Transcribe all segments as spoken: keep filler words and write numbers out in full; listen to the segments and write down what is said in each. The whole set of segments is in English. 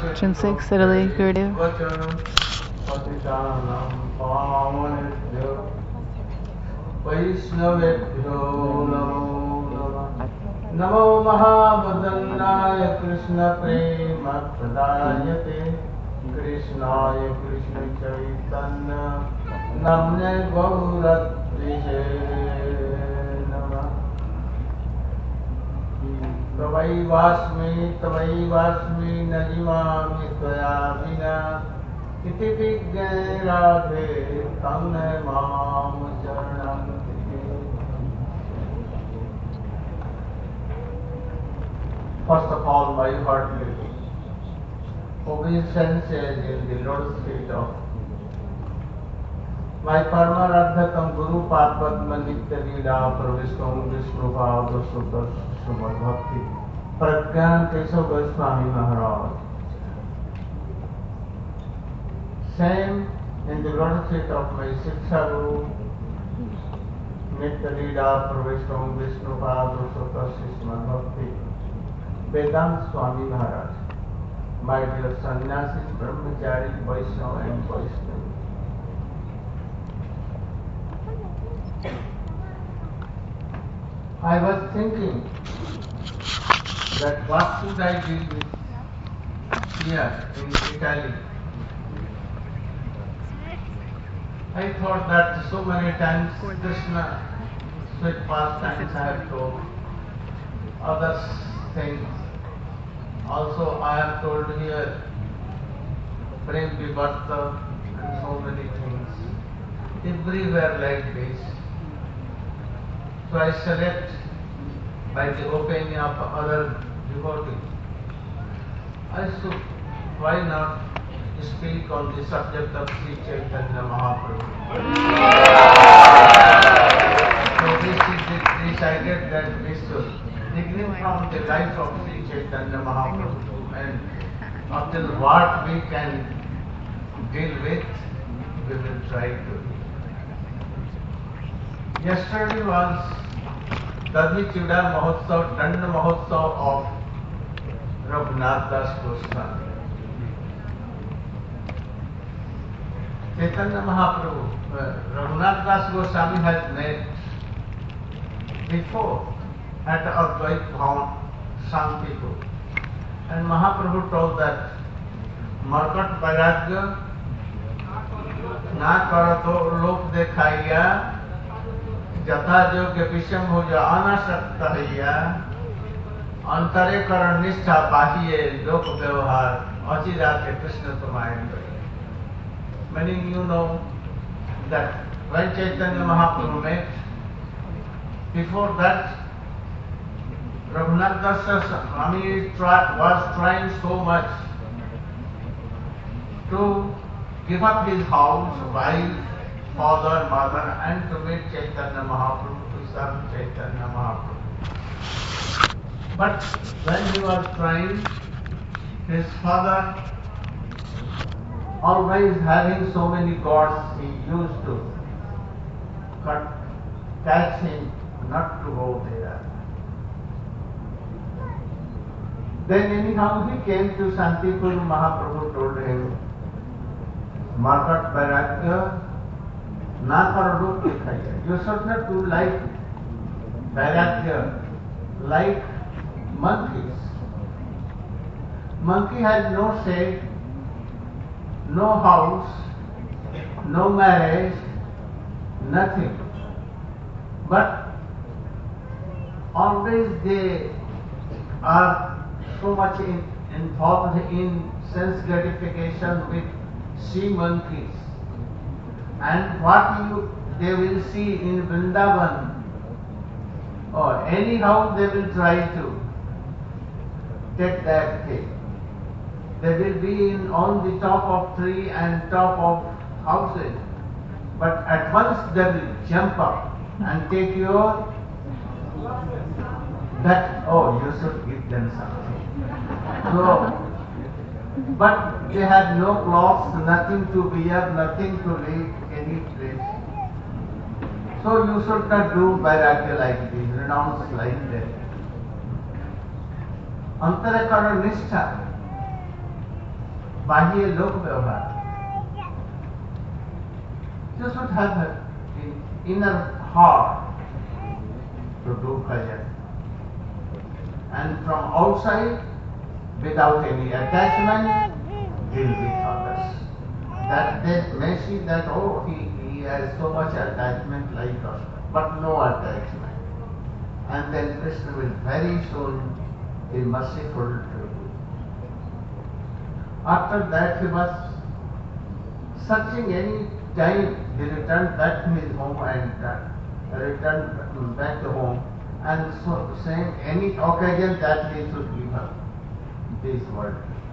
June sixth, Italy, Gurudev. वैष्णवेभ्यो नमो नमः। नमो महावदन्नाय कृष्ण प्रेम प्रदायते कृष्णाय कृष्ण चैतन्य नाम्ने गौरत्रिषे नमः। तवैवास्मि तवैवास्मि न जीवामि त्वया विना इति विज्ञे राधे तं मां शरणं ति। First of all, my heartily obeisances in the Lord's feet of my Paramaradhakam Guru Padma Nitya Leela Pravishtam Vishnu Pada Sutta Srimad Bhakti Pragyan Keshav Goswami Maharaj. Same in the Lord's feet of my Shiksha Guru Nitya Leela Pravishtam Vishnu Pada Sutta Srimad Bhakti Vedanta Swami Maharaj. My dear sannyasis, brahmachari, Vaishnava and Vaishnava. I was thinking that what should I do here in Italy. I thought that so many times Krishna sweet pastimes I have told, other things. Also I have told here Prem Vivarta and so many things. Everywhere like this. So I select by the opinion of other devotees. I should, why not speak on the subject of Sri Chaitanya Mahaprabhu. So this is decided that we should begin from the life of Sri Chaitanya Mahaprabhu and up till what we can deal with, we will try to. Yesterday was Tadhi Chuda Mahotsav, Danda Mahotsav of Raghunath Das Goswami. Chaitanya Mahaprabhu, uh, Raghunath Das Goswami has met before at Advait Bhavan, Shantipur. And Mahaprabhu told that Markat Vairagya na karato lok dekhaiya जथा योग्य विषम हो जो अनासक्त हैया अंतरे करण निष्ठा बाहिये लोक व्यवहार अचिरा के कृष्ण तुम्हारे meaning you know that when Chaitanya Mahaprabhu met, before that Raghunath Das Swami was trying so much to give up his house, wife, father, mother, and to meet Chaitanya Mahaprabhu, to serve Chaitanya Mahaprabhu. But when he was trying, his father, always having so many gods, he used to cut, catch him not to go there. Then anyhow he came to Shantipur. Mahaprabhu told him, Markat Vairagya na karo dikhaiya. You should not do like Vairagya, like monkeys. Monkey has no say, no house, no marriage, nothing. But always they are so much in, involved in sense gratification with sea monkeys. And what you they will see in Vrindavan, or anyhow they will try to take that thing. They will be in, on the top of tree and top of houses, but at once they will jump up and take your that, oh, you should give them something. So, but they have no clothes, nothing to wear, nothing to live any place. So you should not do Vairagya like this, renounce like that. Antara kara nishtha. बाह्य लोक व्यवहार. You should have an inner heart to do bhajan. And from outside, without any attachment, deal with others. That they may see that, oh, he, he has so much attachment like us, but no attachment. And then Krishna will very soon be merciful to you. After that, he was searching any time, he returned back to his home and uh, returned back to home, and so saying any occasion that he should give up this world.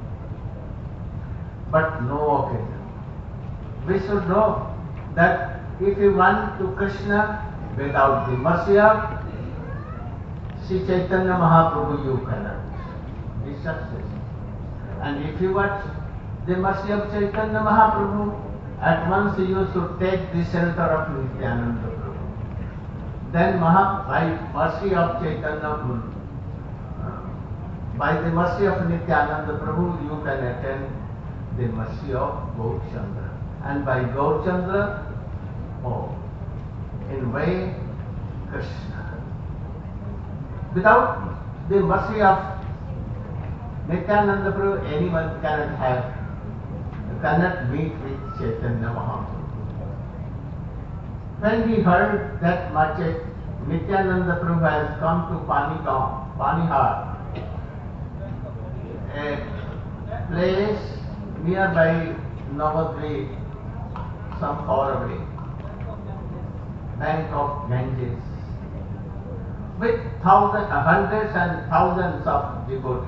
But no occasion. We should know that if you want to Krishna without the mercy of Sri Chaitanya Mahaprabhu, you cannot be successful. And if you want the mercy of Chaitanya Mahaprabhu, at once you should take the shelter of Nityananda Prabhu. Then Maha, by mercy of Chaitanya, uh, by the mercy of Nityananda Prabhu, you can attain the mercy of Gaurchandra. And by Gaurchandra, oh, in way, Krishna. Without the mercy of Nityananda Prabhu, anyone cannot have, cannot meet with Chaitanya Mahaprabhu. When we heard that Nityananda Prabhu has come to Panigaon, Panihar, a place nearby Navadvip, some far away, bank of Ganges, with thousands, hundreds and thousands of devotees.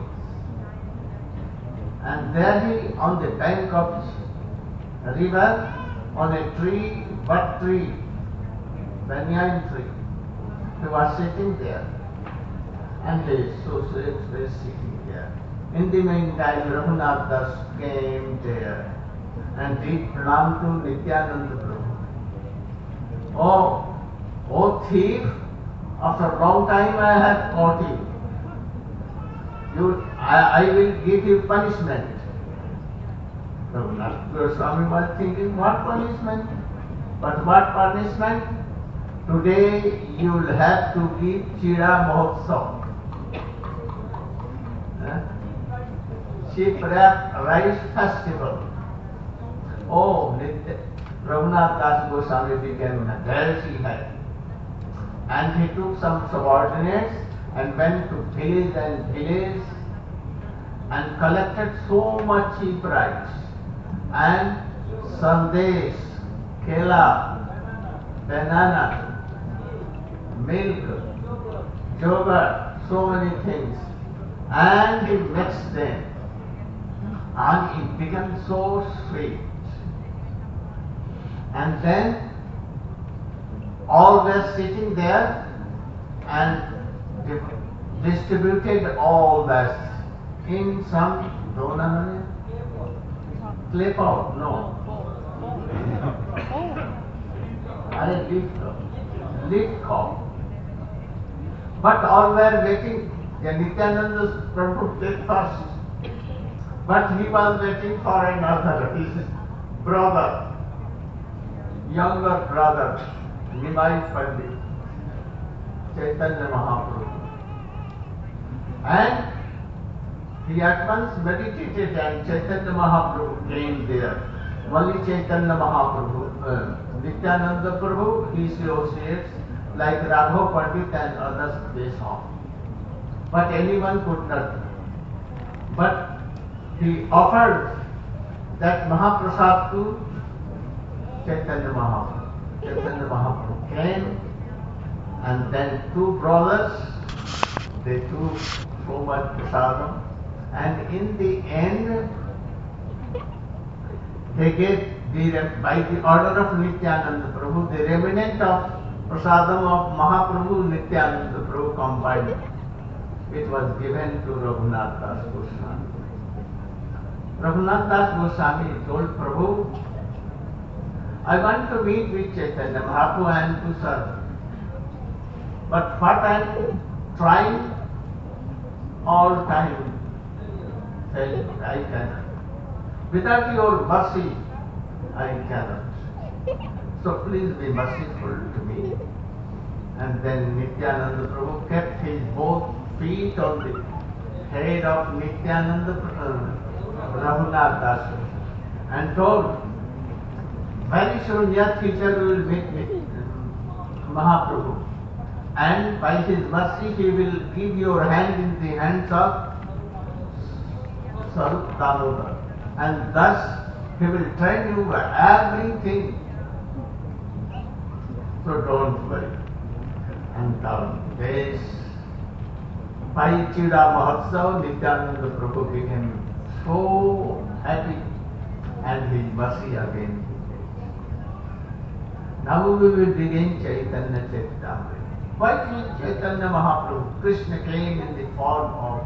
And there he, on the bank of river, on a tree, what tree? Banyan tree. He was sitting there. And his associates were sitting there. In the meantime, Raghunath Das came there and did pranam to Nityananda Prabhu. Oh, oh thief, after a long time I have caught you. You, I, I will give you punishment. Raghunath Goswami was thinking, what punishment? But what punishment? Today you will have to give Chira Mahotsav. Shipwreck Rice Festival. Oh, Raghunath Das Goswami became very happy. And he took some subordinates and went to village and village and collected so much cheap rice and sandesh, kela, banana, milk, yogurt, so many things, and he mixed them, and it became so sweet. And then all were sitting there and distributed all that in some donut, clip out, no. I lift, lift off. But all were waiting. Nityananda Prabhu did first. But he was waiting for another, his brother, younger brother, Nimai Pandit, Chaitanya Mahaprabhu. And he at once meditated and Chaitanya Mahaprabhu came there. Only Chaitanya Mahaprabhu, uh, Nityananda Prabhu, his associates like Raghav Pandit and others, they saw. But anyone could not. But he offered that Mahaprasad to Chaitanya Mahaprabhu. Chaitanya Mahaprabhu came, and then two brothers, they took so much prasadam, and in the end, they gave, the, by the order of Nityananda Prabhu, the remnant of prasadam of Mahaprabhu, Nityananda Prabhu combined. It was given to Raghunath Das Goswami. Raghunath Das Goswami told Prabhu, I want to meet with Chaitanya Mahaprabhu and to serve. But what I am trying all time, I cannot. Without your mercy, I cannot. So please be merciful to me. And then Nityananda Prabhu kept his both feet on the head of Nityananda uh, Raghunath Das and told, very soon near future we will meet me, Mahaprabhu. And by his mercy he will give your hand in the hands of Sarup Damodar. And thus he will train you everything. So don't worry. And on this, by Chida Mahotsav, Nityananda Prabhu became so happy and his mercy again. Now we will begin Chaitanya Charitamrita. Why did Chaitanya Mahaprabhu, Krishna came in the form of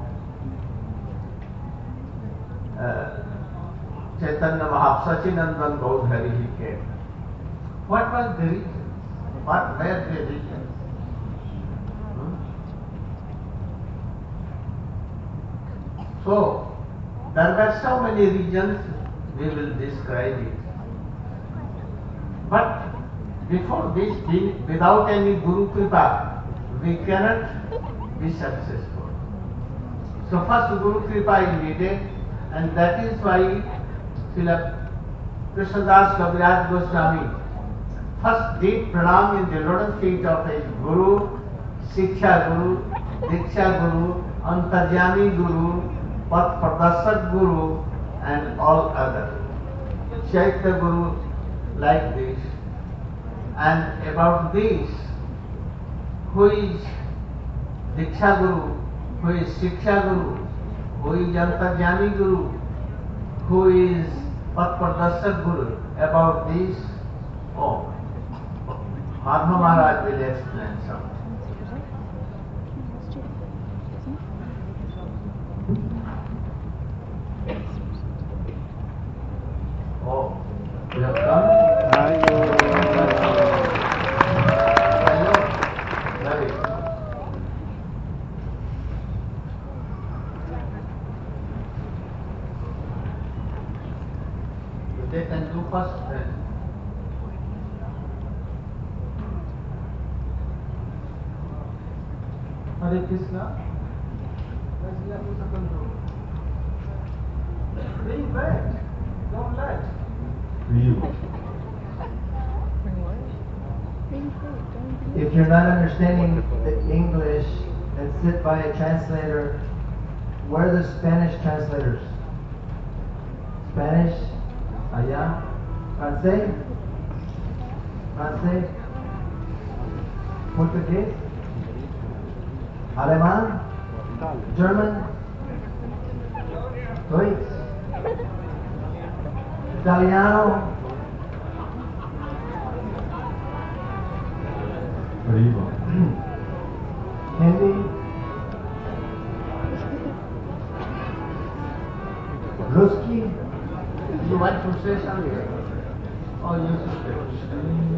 uh, Chaitanya Mahaprabhu, Sachinandan Gaudhari he came. What was the reason? What were the reasons? Hmm? So, there were so many reasons, we will describe it. But before this, without any Guru Kripa, we cannot be successful. So first Guru Kripa is needed, and that is why Srila Krishnadas Kaviraj Goswami first did pranam in the lotus feet of his Guru, Siksha Guru, Diksha Guru, Antaryami Guru, Path Pradarshak Guru, and all others. Chaitya Guru like this. And about this, who is Diksha Guru, who is Siksha Guru, who is Antaryami Guru, who is Path Pradarshak Guru, about this, oh, Madhva Maharaj will explain something. Oh, you have come? They can do first then. Hare Krishna. Bring back. Don't let. If you're not understanding the English, then sit by a translator. Where are the Spanish translators? Spanish? Allá? Francés? Francés? Portuguese? Alemán? German? Deutsch? Italiano? Hindi? Ruski? You want to say something? Or you should say?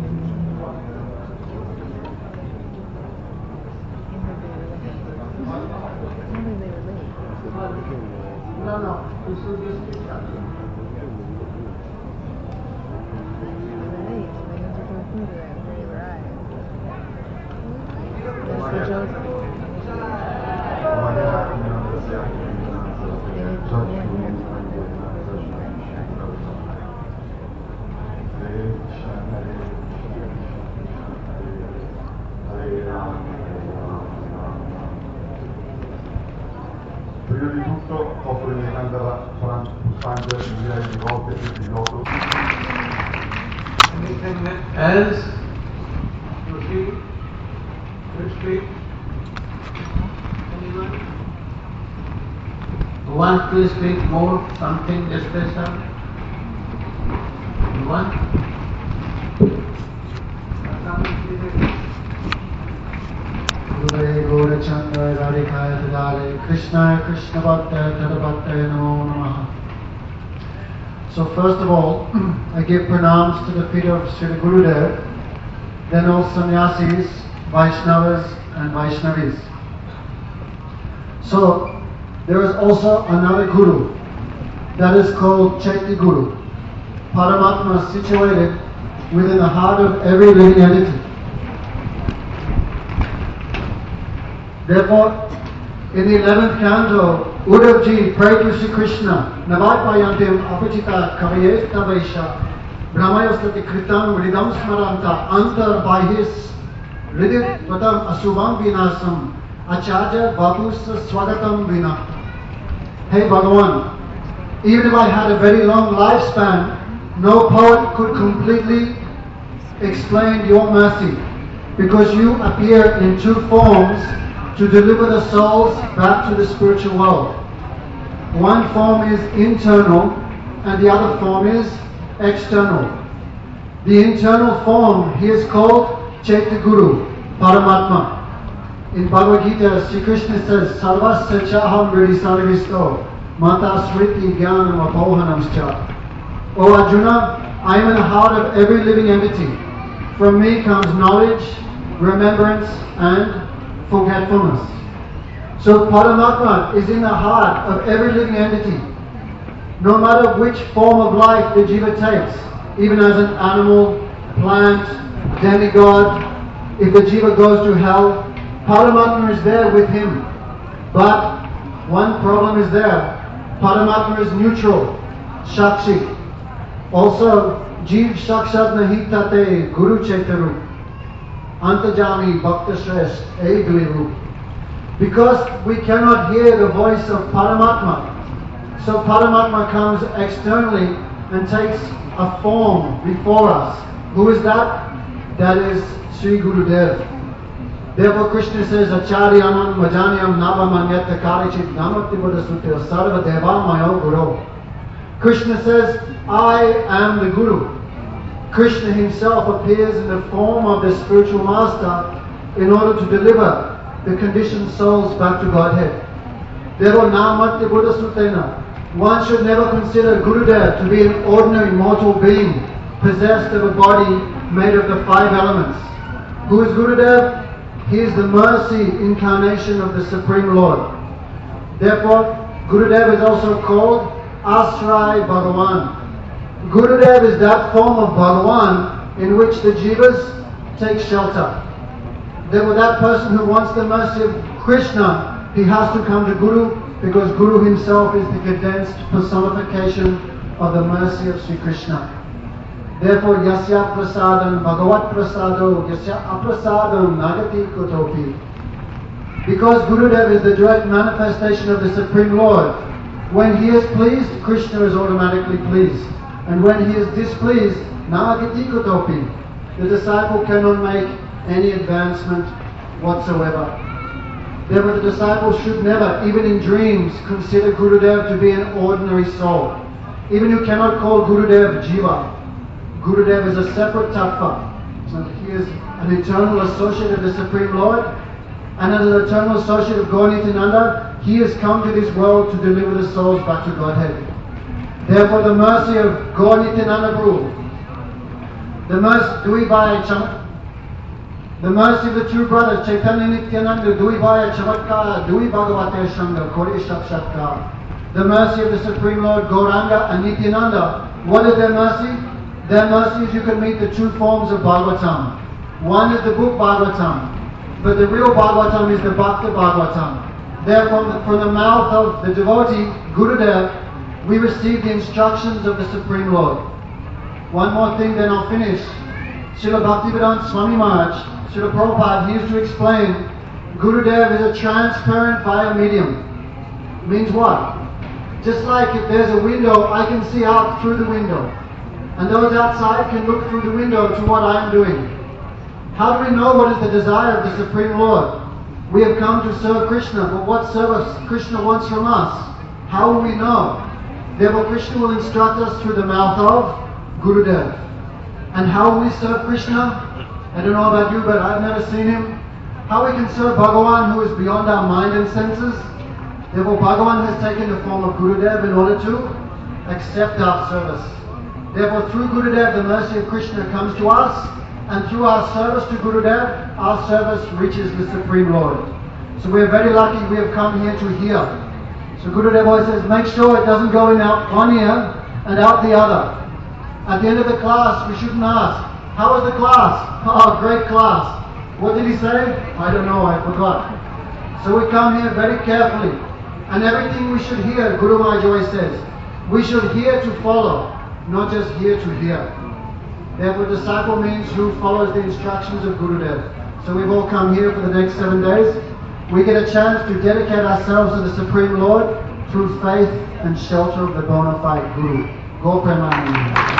No, no, you should be speaking something. Prima di tutto offro il mio candela Sangha migliaia di volte più di loto. Anything else? You see? You speak? Anyone? You want to speak more? Something special? You want? Gure Gaurachandra Radhikaya Dadale Krishna Krishna Bhattaya Tadabhattaya Namo Namaha. So first of all, I give pranams to the feet of Srila Gurudev, then all sannyasis, Vaishnavas and Vaishnavis. So there is also another Guru. that is called Chaitya Guru. Paramatma is situated within the heart of every living entity. Therefore, in the eleventh canto, Uddhavji prayed to Sri Krishna, Navaipayantim apachita kavaye tavaisha brahmayastati kritam ridam smaranta antar bahis ridit vatam asubam vinasam acharya babus swagatam vina. Hey Bhagavan, even if I had a very long lifespan, no poet could completely explain your mercy, because you appear in two forms to deliver the souls back to the spiritual world. One form is internal and the other form is external. The internal form he is called Chaitya Guru, Paramatma. In Bhagavad Gita, Sri Krishna says, Sarvasya chaham vriddhisarvisto mata smriti jnanam apohanamscha. O Arjuna, I am in the heart of every living entity. From me comes knowledge, remembrance and forgetfulness. So Paramatma is in the heart of every living entity. No matter which form of life the jiva takes, even as an animal, plant, demigod, if the jiva goes to hell, Paramatma is there with him. But one problem is there. Paramatma is neutral, Shakshi. Also, Jeev Shakshad Nahitate Guru Chaitaru Antajami Bhakta Shresh Eidviru. Because we cannot hear the voice of Paramatma, so Paramatma comes externally and takes a form before us. Who is that? That is Sri Gurudev. Therefore Krishna says, Acharyanam Majanyam Navamanyata Karichit Namati Buddhasutya Sarva Deva Mayo Guru. Krishna says, I am the Guru. Krishna himself appears in the form of the spiritual master in order to deliver the conditioned souls back to Godhead. Therefore, Namatya Buddha Sutena, one should never consider Gurudev to be an ordinary mortal being possessed of a body made of the five elements. Who is Gurudev? He is the mercy incarnation of the Supreme Lord. Therefore, Gurudev is also called Asray Bhagavan. Gurudev is that form of Bhagavan in which the jivas take shelter. Therefore, that person who wants the mercy of Krishna, he has to come to Guru, because Guru himself is the condensed personification of the mercy of Sri Krishna. Therefore, Yasya Prasadam Bhagavat Prasado Yasya Aprasadam Nagati Kutopi. Because Gurudev is the direct manifestation of the Supreme Lord, when he is pleased, Krishna is automatically pleased. And when he is displeased, Nagati Kutopi, the disciple cannot make any advancement whatsoever. Therefore, the disciple should never, even in dreams, consider Gurudev to be an ordinary soul. Even you cannot call Gurudev Jiva. Gurudev is a separate tattva. So he is an eternal associate of the Supreme Lord, and as an eternal associate of Gaur Nityananda, he has come to this world to deliver the souls back to Godhead. Therefore, the mercy of Gaur Nityananda Prabhu, the mercy, Dui Bhai Cham, the mercy of the two brothers, Chaitanya Nityananda, Dui Bhai Chamatkar, Dui Bhagavate Shanga, Kori Shakshatkar. The mercy of the Supreme Lord Gauranga and Nityananda. What is their mercy? Their mercy is you can meet the two forms of Bhagavatam. One is the book Bhagavatam, but the real Bhagavatam is the Bhakta Bhagavatam. Therefore, from the, from the mouth of the devotee, Gurudev, we receive the instructions of the Supreme Lord. One more thing, then I'll finish. Srila Bhaktivedanta Swami Maharaj, Srila Prabhupada, he used to explain, Gurudev is a transparent fire medium. Means what? Just like if there's a window, I can see out through the window. And those outside can look through the window to what I am doing. How do we know what is the desire of the Supreme Lord? We have come to serve Krishna, but what service Krishna wants from us? How will we know? Therefore, Krishna will instruct us through the mouth of Gurudev. And how will we serve Krishna? I don't know about you, but I've never seen him. How we can serve Bhagavan, who is beyond our mind and senses? Therefore, Bhagavan has taken the form of Gurudev in order to accept our service. Therefore, through Gurudev, the mercy of Krishna comes to us, and through our service to Gurudev, our service reaches the Supreme Lord. So we are very lucky we have come here to hear. So Gurudev always says, make sure it doesn't go in out one ear and out the other. At the end of the class, we shouldn't ask, how was the class? Oh, great class. What did he say? I don't know, I forgot. So we come here very carefully. And everything we should hear, Guru Maharaj always says, we should hear to follow, not just hear to hear. Therefore, disciple means who follows the instructions of Gurudev. So we've all come here for the next seven days. We get a chance to dedicate ourselves to the Supreme Lord through faith and shelter of the bona fide Guru. Go Premanandi.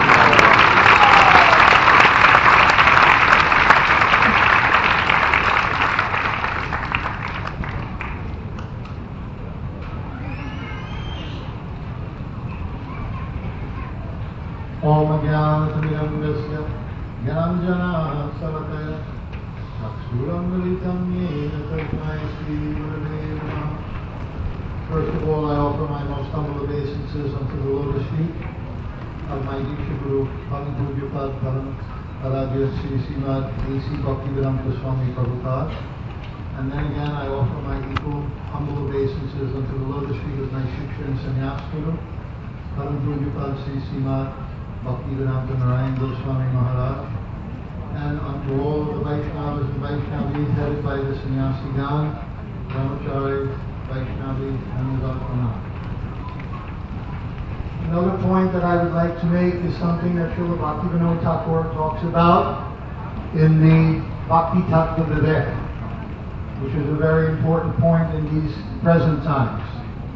Om Jnana-Samiramgasya Jnanjana Savataya Chakshurangalitam Yena Tasmai Shri Gurave Namaha. First of all, I offer my most humble obeisances unto the lotus feet of my Diksha Guru, Bhagavad Pujapad Param Aradhya Sri Srimad A C Bhaktivedanta Swami Prabhupada. And then again, I offer my equal humble obeisances unto the lotus feet of my Shiksha and Sannyas Guru, Bhagavad Pujapad Sri Srimad Bhaktivedanta Narayan Goswami Maharaj, and unto all the Vaishnavas and Vaishnavis headed by the Sannyasi Gan, Brahmachari, Vaishnavi, and Nivartana. Another point that I would like to make is something that Srila Bhaktivinoda Thakur talks about in the Bhakti Tattva Vivek, which is a very important point in these present times.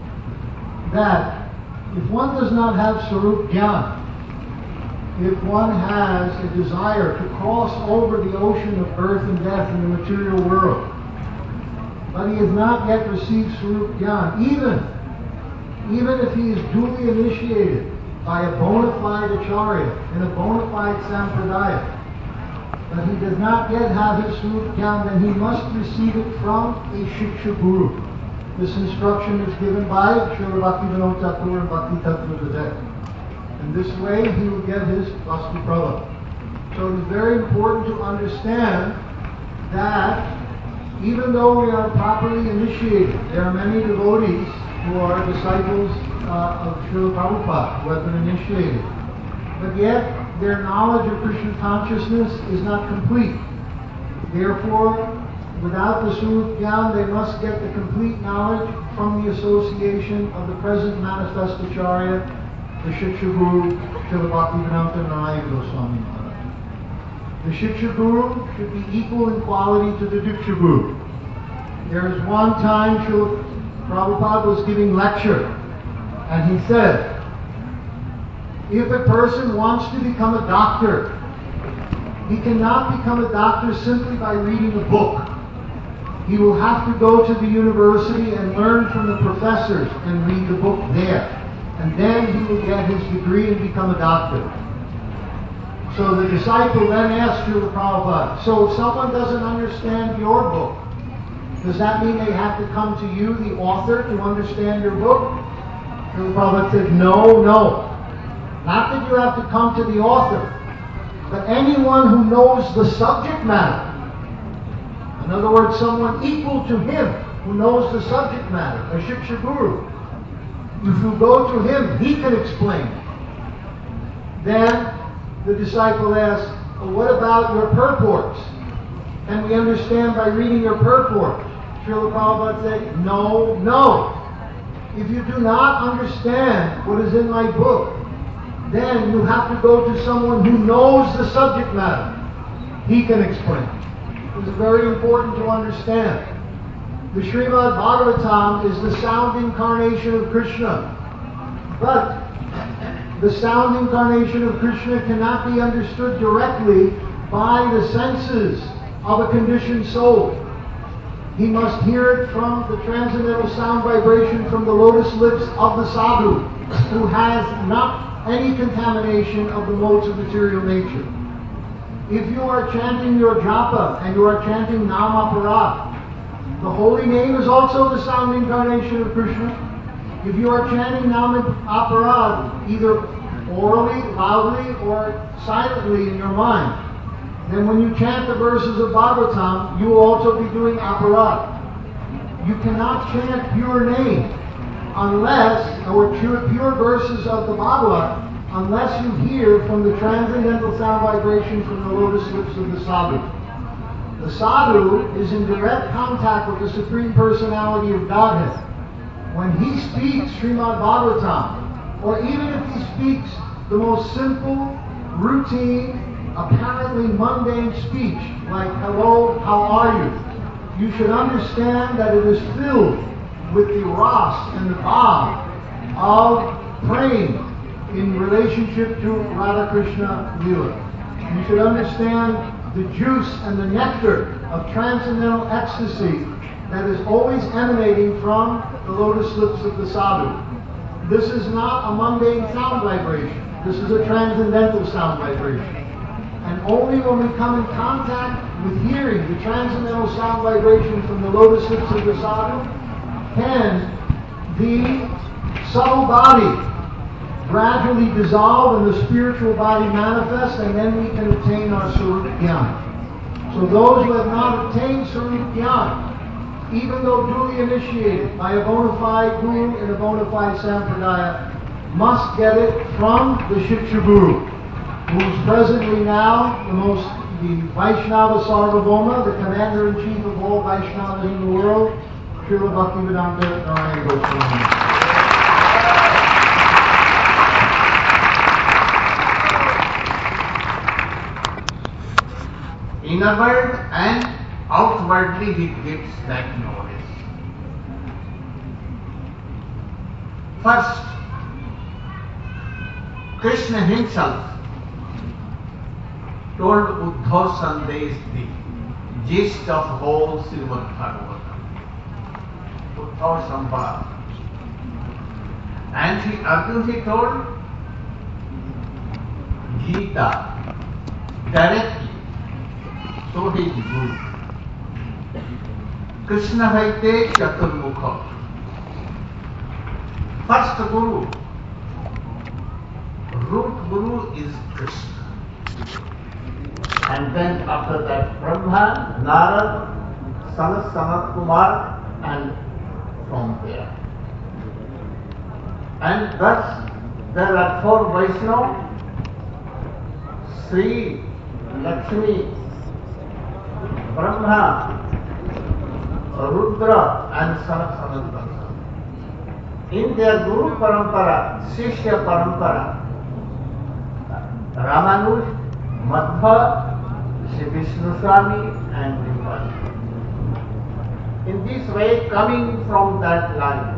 That if one does not have Sarup Jnana, if one has a desire to cross over the ocean of birth and death in the material world, but he has not yet received Sarup Jnana, even, even if he is duly initiated by a bona fide acharya in a bona fide sampradaya, but he does not yet have his Sarup Jnana, then he must receive it from a Shiksha Guru. This instruction is given by Srila Bhaktivinoda Thakur and Bhakti Tattva Vivek. And this way he will get his Vastu Prabha. So it is very important to understand that even though we are properly initiated, there are many devotees who are disciples uh, of Srila Prabhupada who have been initiated. But yet their knowledge of Krishna consciousness is not complete. Therefore, without the Sarup Jnana, they must get the complete knowledge from the association of the present manifest acharya, the Shiksha Guru, Srila Bhaktivedanta Narayan Goswami Maharaj. The Shiksha Guru should be equal in quality to the Diksha Guru. There is one time Srila Prabhupada was giving lecture, and he said, if a person wants to become a doctor, he cannot become a doctor simply by reading a book. He will have to go to the university and learn from the professors and read the book there. And then he will get his degree and become a doctor. So the disciple then asked Srila Prabhupada, so if someone doesn't understand your book, does that mean they have to come to you, the author, to understand your book? Srila Prabhupada said, no, no. Not that you have to come to the author, but anyone who knows the subject matter. In other words, someone equal to him who knows the subject matter, a Shiksha Guru. If you go to him, he can explain. Then the disciple asks, well, what about your purports? Can we understand by reading your purports? Srila Prabhupada said, no, no. If you do not understand what is in my book, then you have to go to someone who knows the subject matter. He can explain. It's very important to understand. The Srimad Bhagavatam is the sound incarnation of Krishna. But the sound incarnation of Krishna cannot be understood directly by the senses of a conditioned soul. He must hear it from the transcendental sound vibration from the lotus lips of the sadhu, who has not any contamination of the modes of material nature. If you are chanting your japa and you are chanting Namaparat, the holy name is also the sound incarnation of Krishna. If you are chanting Namaparat, either orally, loudly, or silently in your mind, then when you chant the verses of Bhagavatam, you will also be doing aparat. You cannot chant pure name unless, or pure, pure verses of the Bhagavad, unless you hear from the transcendental sound vibration from the lotus lips of the sadhu. The sadhu is in direct contact with the Supreme Personality of Godhead. When he speaks Srimad Bhagavatam, or even if he speaks the most simple, routine, apparently mundane speech, like, hello, how are you? You should understand that it is filled with the ras and the bhav of praying in relationship to Radha Krishna Lila. You should understand the juice and the nectar of transcendental ecstasy that is always emanating from the lotus lips of the sadhu. This is not a mundane sound vibration. This is a transcendental sound vibration. And only when we come in contact with hearing the transcendental sound vibration from the lotus lips of the sadhu can the subtle body gradually dissolve and the spiritual body manifest, and then we can attain our Sarup Jnana. So those who have not obtained Sarup Jnana, even though duly initiated by a bona fide guru in a bona fide sampradaya, must get it from the Shiksha Guru, who is presently now the most, the Vaishnava Sarvabhauma, the commander-in-chief of all Vaishnavas in the world, Srila Bhaktivedanta Narayana Goswami. Inward and outwardly he gives that knowledge. First, Krishna himself told Uddhav Sandesh the gist of whole Srimad Bhagavatam. Uddhav Sambhava. And he, Arjuna he told Gita directly. So he is Guru. Krishna Vaite Chaturmukha. First Guru, root Guru is Krishna. And then after that Brahma, Narad, Sanat Sanat Kumar, and from there. And thus there are four Vaishnavas, Sri, Lakshmi, Brahma, Rudra, and Sanat Sanat. In their Guru Parampara, Shishya Parampara, Ramanuj, Madhva, Sri Vishnu Swami, and Nimbadi. In this way, coming from that line,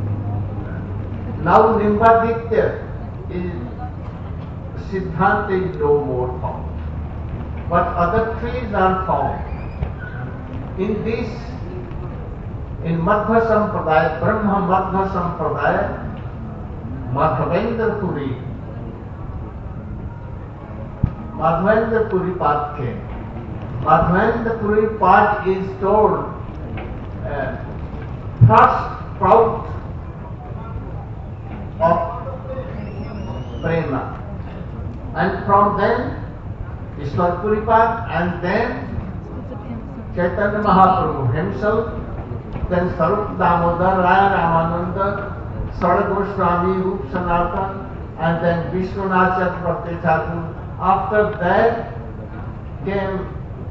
now Nimbaditya is Siddhanta is no more found, but other trees are found. In this, in Madhva Sampradaya, Brahma Madhva Sampradaya, Madhavendra Puri, Madhavendra Puri Path came. Madhavendra Puri Path is told uh, first sprout of prema, and from then Ishwar Puri Path, and then Chaitanya Mahaprabhu himself, then Sarup Damodar, Raya Ramananda, Sada Goswami, Rup Sanatan, and then Vishwanath Chakravarti Thakur. After that came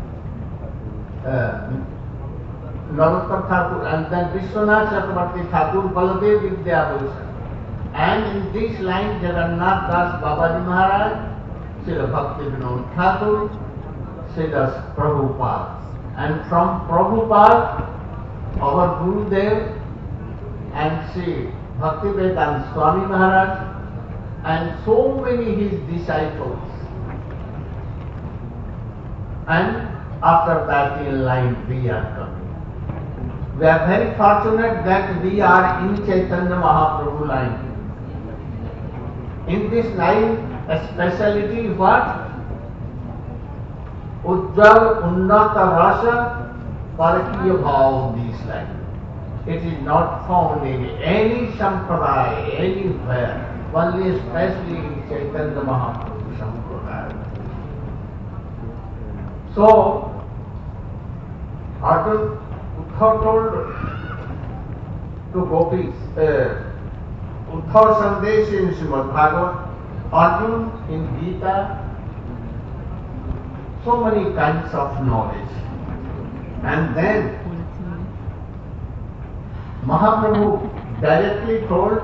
uh, Narottam Thakur, and then Vishwanath Chakravarti Thakur, Baladev Vidyabhushan. And in this line, Jagannath Das Babaji Maharaj, Srila Bhakti Vinod Thakur, Srila Prabhupada. And from Prabhupada, our Gurudev and Sri Bhaktivedanta Swami Maharaj, and so many his disciples. And after that in line we are coming. We are very fortunate that we are in Chaitanya Mahaprabhu line. In this line, a speciality what? Ujjal Unnata Rasa Parakiya Bhav in this line. It is not found in any sampradaya, anywhere, only especially in Chaitanya Mahaprabhu sampradaya. So, Arjuna Uddhav told to gopis, uh, Uddhava Sandesh in Srimad Bhagavad, Arjuna in Gita, so many kinds of knowledge. And then Mahaprabhu directly told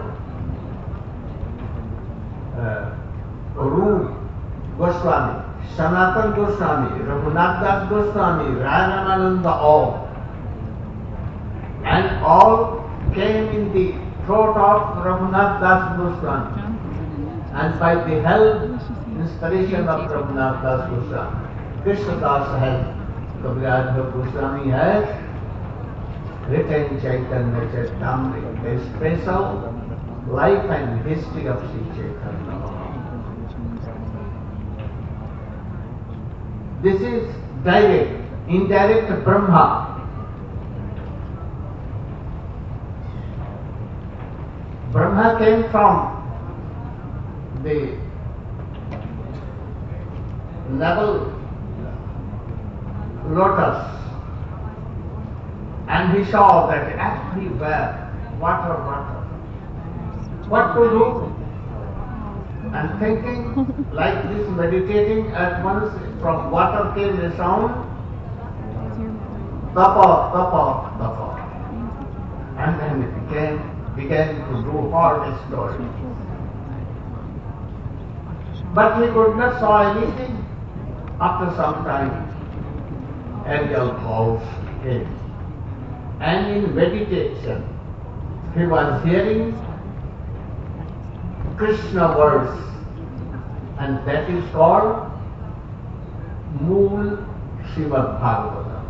uh, Rup Goswami, Sanatan Goswami, Raghunath Das Goswami, Rajanananda, all. And all came in the throat of Raghunath Das Goswami. And by the help, inspiration of Raghunath Das Goswami, Krishna Das has, Kaviraj Goswami has written Chaitanya Charitamrita, a special life and history of Sri Chaitanya. This is direct, indirect Brahma. Brahma came from the level lotus, and he saw that everywhere water, water. What to do? And thinking like this, meditating, at once from water came a sound, tapa, tapa, tapa. And then it became, began to do hard story. But he could not saw anything. After some time, angel calls him. And in meditation, he was hearing Krishna words, and that is called Mool Srimad Bhagavatam.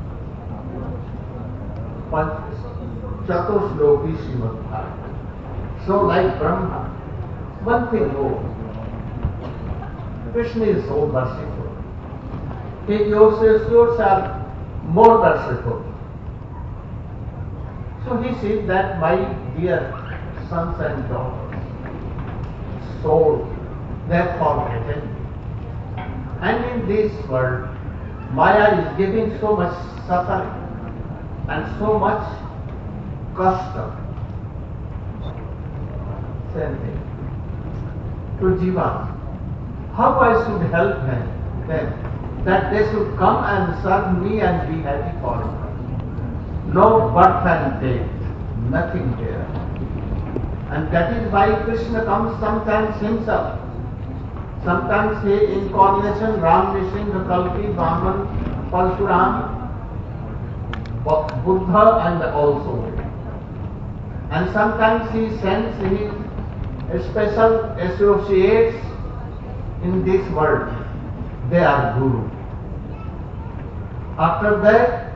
Chatusloki Srimad Bhagavatam. So like Brahma, one thing more, Krishna is so merciful. His associates are more merciful. So he said that my dear sons and daughters, soul, they have forgotten me. And in this world, Maya is giving so much suffering and so much custom. Same thing. To Jiva. How I should help them? Them, that they should come and serve me and be happy forever. No birth and death, nothing there. And that is why Krishna comes sometimes himself. Sometimes he incarnation, Ram, Nishinga, Kalki, Vaman, Parshuram, Buddha, and also. And sometimes he sends his special associates in this world. They are Guru. After that,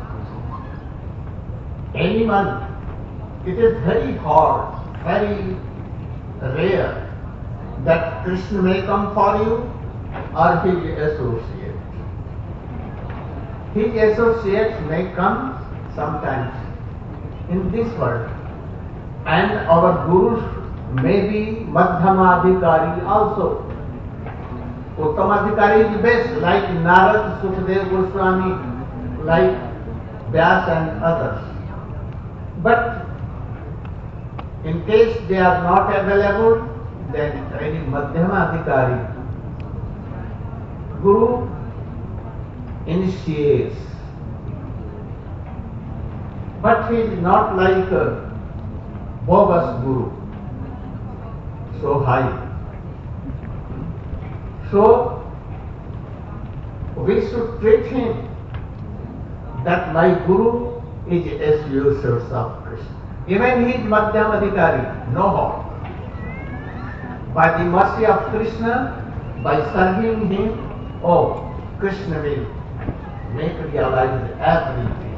anyone, it is very hard, very rare that Krishna may come for you or his associate. His associates may come sometimes in this world, and our Gurus may be Madhyamadhikari also. Uttamadhikari is best, like Narad, Sukadeva Goswami, like Vyas and others. But in case they are not available, then any Madhyamadhikari, Guru initiates. But he is not like a bogus Guru, so high. So we should treat him that my Guru is as usual of Krishna. Even he is Madhyamadhikari, no harm. By the mercy of Krishna, by serving him, oh, Krishna will make realize everything.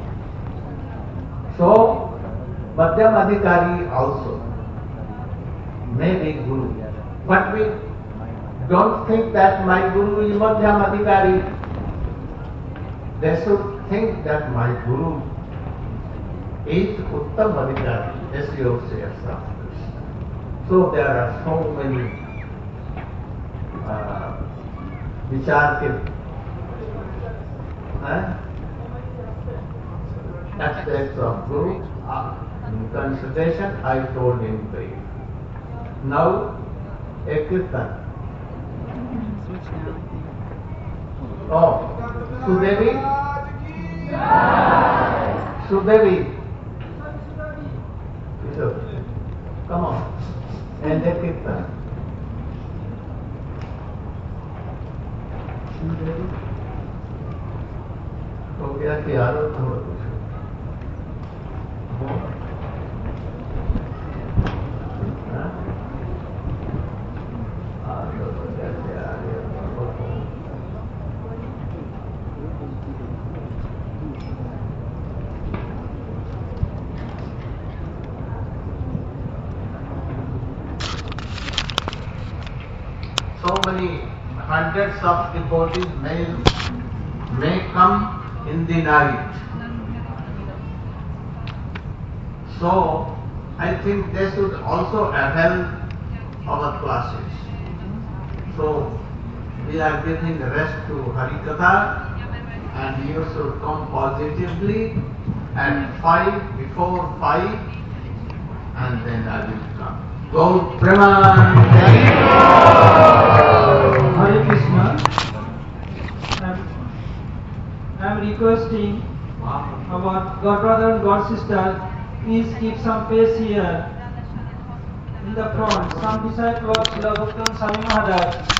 So, Madhyamadhikari also may be Guru. But we don't think that my Guru is Madhyamadhikari. They should think that my Guru is Uttamadhikari, as you say of Krishna. So there are so many uh, vicharke uh, aspects of Guru. Uh, in consideration, I told in brief. Now, a kirtan. Switch now, I think. Oh, Sudevi? Sudevi. So, come on. And a kirtan. हो गया कि यार थोड़ा कुछ हाँ? आ तो कैसे आ गया so many hundreds of devotees may, may come in the night. So, I think they should also avail our classes. So, we are giving rest to Harikatha and you should come positively at five, before five, and then I will come. Go Praman! Hare Krishna. I am requesting our God brother and God sister, please keep some space here in the front. Some disciples of Srila Bhaktan Swami Maharaj